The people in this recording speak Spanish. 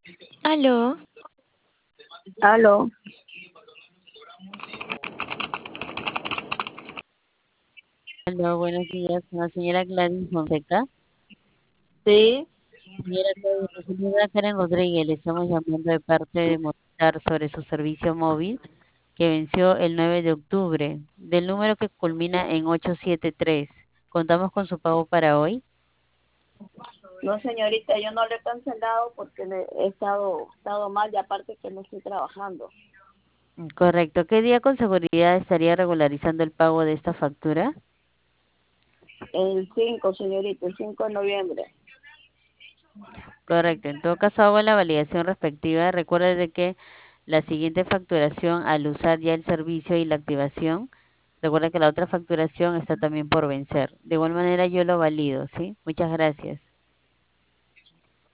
Aló, Aló, Hola, buenos días, con la señora Gladys Fonseca. sí, Señora Gladys, la señora Karen Rodríguez, le estamos llamando de parte de Movistar sobre su servicio móvil que venció el 9 de octubre, del número que culmina en 873. ¿Contamos con su pago para hoy? no señorita, yo no le he cancelado porque he estado mal y aparte que no estoy trabajando. Correcto. ¿Qué día con seguridad estaría regularizando el pago de esta factura? El 5, señorita, el 5 de noviembre. Correcto. En todo caso, hago la validación respectiva. Recuerde de que la siguiente facturación, al usar ya el servicio y la activación, recuerda que la otra facturación está también por vencer. De igual manera, yo lo valido, ¿sí? Muchas gracias.